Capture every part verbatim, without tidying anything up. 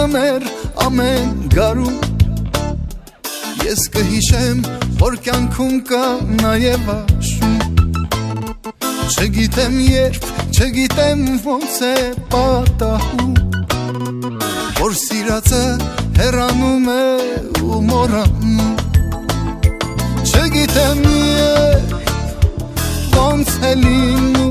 հեռանում էր ամեն գարու Ես կհիշեմ, որ կյանքում կա նաև աշուն Չգիտեմ երբ, չգիտեմ ոնց է պատահում Որ սիրածը հեռանում է ու մոռանում Չգիտեմ երբ, ոնց է լինում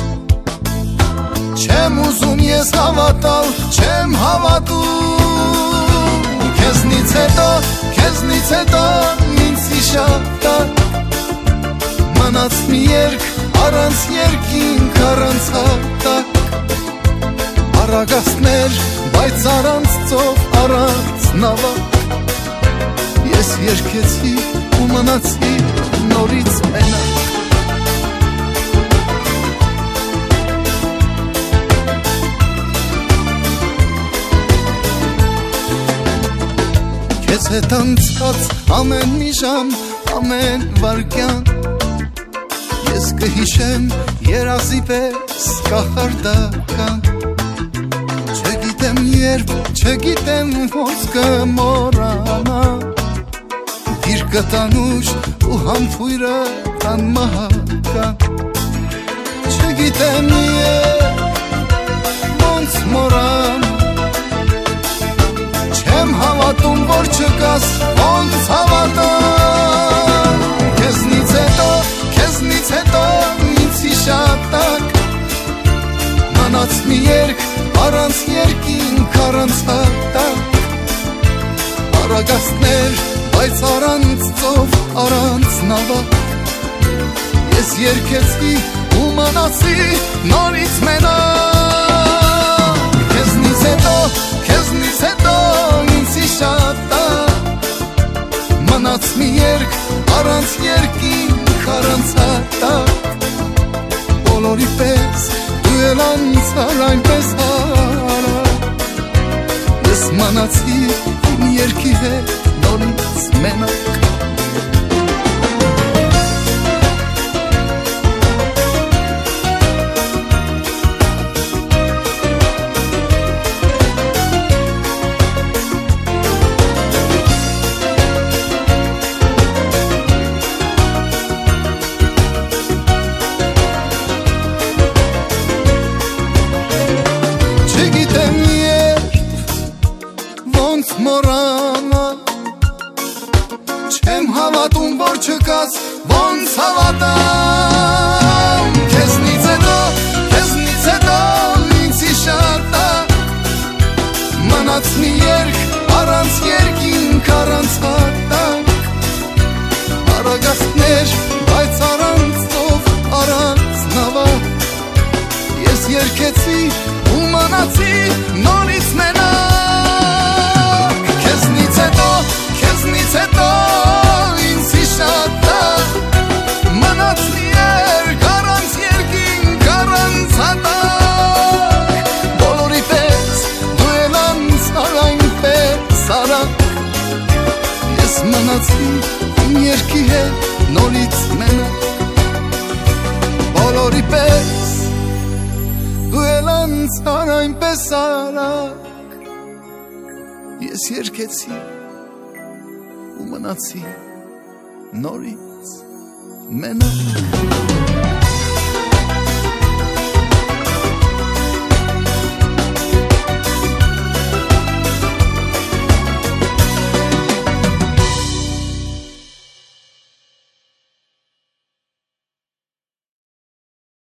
Չեմ ուզում ես հավատալ, չեմ հավատում Քեզնից հետո, քեզնից հետո ինձ հիշատակ Մնաց մի երգ, առանց երկինք, առանց հատակ Արագաստներ, բայց առանց ծով, առանց նավակ Ես երգեցի ու մնացի նորից մենակ Ես հետ անցած ամեն մի ժամ, ամեն վարկյան Ես կհիշեմ երազի պես կախարդական Չգիտեմ երբ, չգիտեմ ոնց կմոռանա Գիրկը տանուշ ու համբույրը տան մահական Չգիտեմ երբ, ոնց մոռանա Չեմ հավատում, որ չկաս, ոնց հավատամ Քեզնից հետո, քեզնից հետո ինձ հիշատակ Մնաց մի երգ, առանց երկինք, առանց հատակ Արագաստներ, բայց առանց ծով, առանց նավակ Ես երգեցի ու մնացի նորից մենակ Քեզնից հետո, քեզնից հետո ինձ հիշատակ Մնաց մի երգ, առանց երկինք, առանց հատակ Բոլորի պես, դու էլ անցար այնպես հարակ Ես մնացի իմ երգի հետ նորից մենակ մոռանալ Չեմ հավատում, որ չկաս, ոնց հավատամ Քեզնից հետո, քեզնից հետո ինձ հիշատակ Մնաց մի երգ, առանց երկինք, առանց հատակ Արագաստներ, բայց առանց ծով, առանց նավակ Ես երգեցի ու մնացի նորից մենակ Քեզնից հետո, քեզնից հետո ինձ հիշատակ Մնաց մի երգ, առանց երկինք, առանց հատակ Բոլորի պես, դու էլ անցար այնպես արագ Ես մնացի իմ երգի հետ նորից մենակ Բոլորի պես, դու էլ անցար այնպես արագ Ես երգեցի ու մնացի նորից մենակ